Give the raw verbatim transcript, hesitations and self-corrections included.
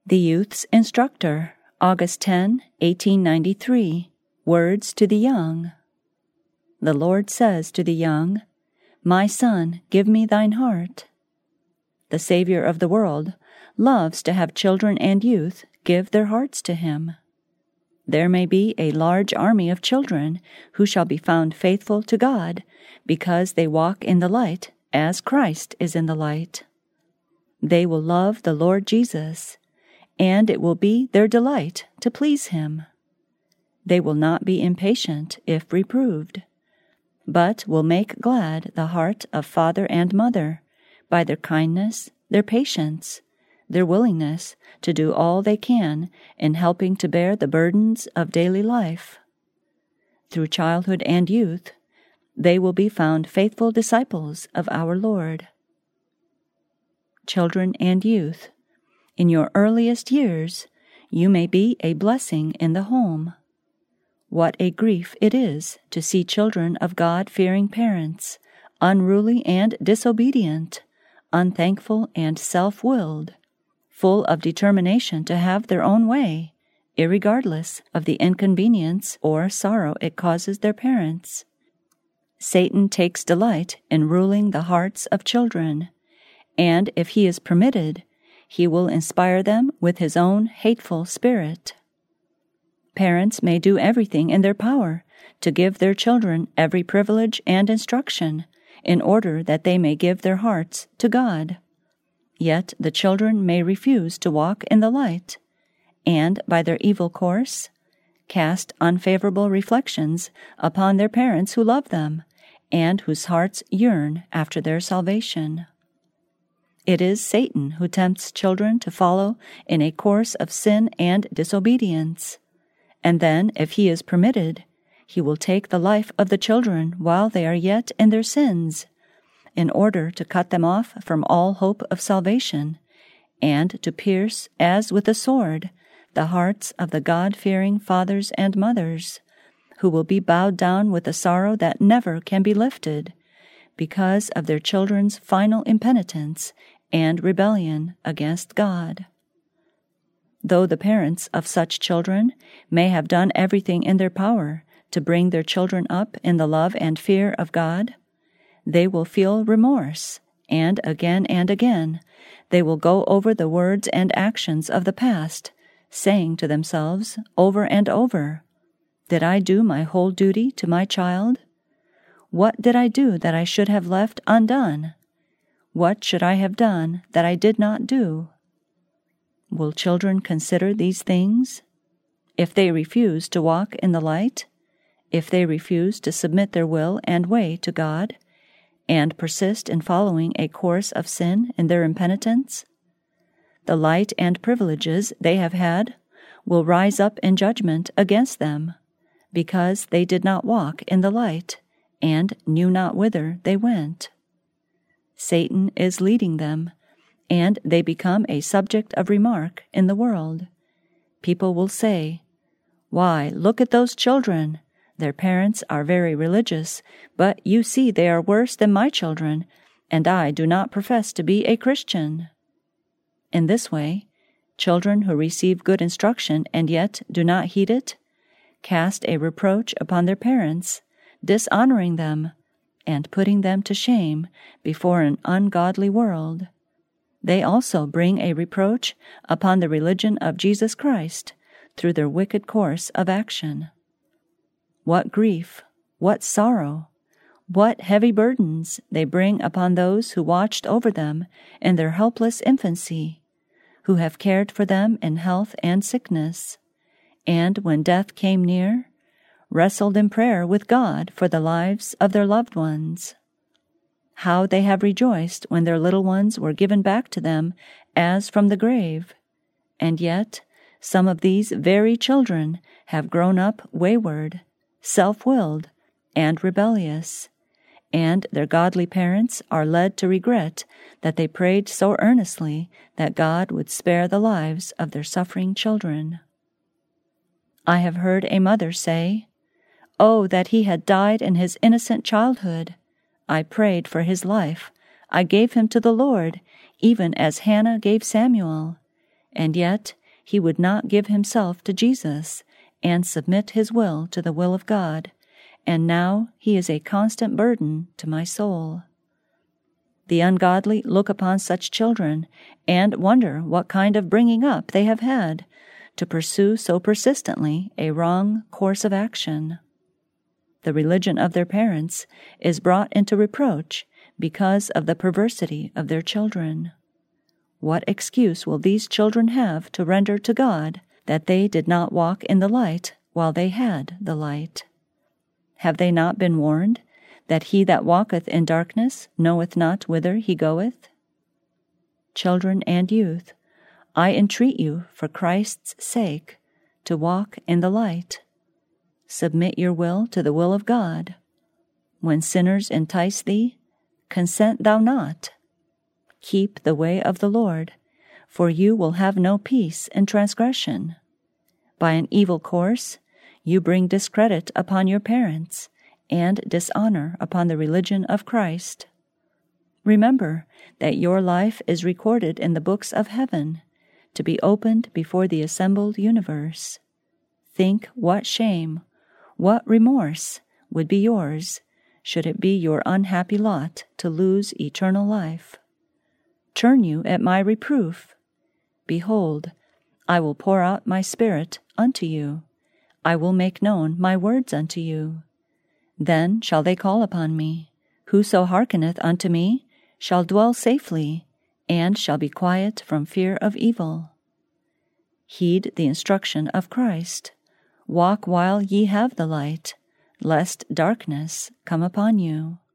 The Youth's Instructor, August tenth, eighteen ninety-three. Words to the Young. The Lord says to the young, "My son, give me thine heart." The Savior of the world loves to have children and youth give their hearts to him. There may be a large army of children who shall be found faithful to God because they walk in the light as Christ is in the light. They will love the Lord Jesus, and it will be their delight to please him. They will not be impatient if reproved, but will make glad the heart of father and mother by their kindness, their patience, their willingness to do all they can in helping to bear the burdens of daily life. Through childhood and youth, they will be found faithful disciples of our Lord. Children and youth, in your earliest years, you may be a blessing in the home. What a grief it is to see children of God-fearing parents, unruly and disobedient, unthankful and self-willed, full of determination to have their own way, irregardless of the inconvenience or sorrow it causes their parents. Satan takes delight in ruling the hearts of children, and if he is permitted, he will inspire them with his own hateful spirit. Parents may do everything in their power to give their children every privilege and instruction in order that they may give their hearts to God. Yet the children may refuse to walk in the light, and by their evil course, cast unfavorable reflections upon their parents who love them and whose hearts yearn after their salvation. It is Satan who tempts children to follow in a course of sin and disobedience, and then, if he is permitted, he will take the life of the children while they are yet in their sins, in order to cut them off from all hope of salvation, and to pierce, as with a sword, the hearts of the God-fearing fathers and mothers, who will be bowed down with a sorrow that never can be lifted, because of their children's final impenitence and rebellion against God. Though the parents of such children may have done everything in their power to bring their children up in the love and fear of God, they will feel remorse, and again and again they will go over the words and actions of the past, saying to themselves over and over, "Did I do my whole duty to my child? What did I do that I should have left undone? What should I have done that I did not do?" Will children consider these things? If they refuse to walk in the light, if they refuse to submit their will and way to God, and persist in following a course of sin in their impenitence, the light and privileges they have had will rise up in judgment against them, because they did not walk in the light and knew not whither they went. Satan is leading them, and they become a subject of remark in the world. People will say, "Why, look at those children. Their parents are very religious, but you see they are worse than my children, and I do not profess to be a Christian." In this way, children who receive good instruction and yet do not heed it, cast a reproach upon their parents, dishonoring them, and putting them to shame before an ungodly world. They also bring a reproach upon the religion of Jesus Christ through their wicked course of action. What grief, what sorrow, what heavy burdens they bring upon those who watched over them in their helpless infancy, who have cared for them in health and sickness, and when death came near, wrestled in prayer with God for the lives of their loved ones. How they have rejoiced when their little ones were given back to them as from the grave, and yet some of these very children have grown up wayward, self-willed, and rebellious, and their godly parents are led to regret that they prayed so earnestly that God would spare the lives of their suffering children. I have heard a mother say, "Oh, that he had died in his innocent childhood! I prayed for his life. I gave him to the Lord, even as Hannah gave Samuel. and yet he would not give himself to Jesus and submit his will to the will of God, and now he is a constant burden to my soul. The ungodly look upon such children and wonder what kind of bringing up they have had to pursue so persistently a wrong course of action. The religion of their parents is brought into reproach because of the perversity of their children. What excuse will these children have to render to God that they did not walk in the light while they had the light? Have they not been warned that he that walketh in darkness knoweth not whither he goeth? Children and youth, I entreat you for Christ's sake to walk in the light. Submit your will to the will of God. When sinners entice thee, consent thou not. Keep the way of the Lord, for you will have no peace in transgression. By an evil course you bring discredit upon your parents, and dishonor upon the religion of Christ. Remember that your life is recorded in the books of heaven, to be opened before the assembled universe. Think what shame, what remorse would be yours, should it be your unhappy lot to lose eternal life. Turn you at my reproof. Behold, I will pour out my Spirit unto you. I will make known my words unto you. Then shall they call upon me. Whoso hearkeneth unto me shall dwell safely, and shall be quiet from fear of evil. Heed the instruction of Christ. Walk while ye have the light, lest darkness come upon you.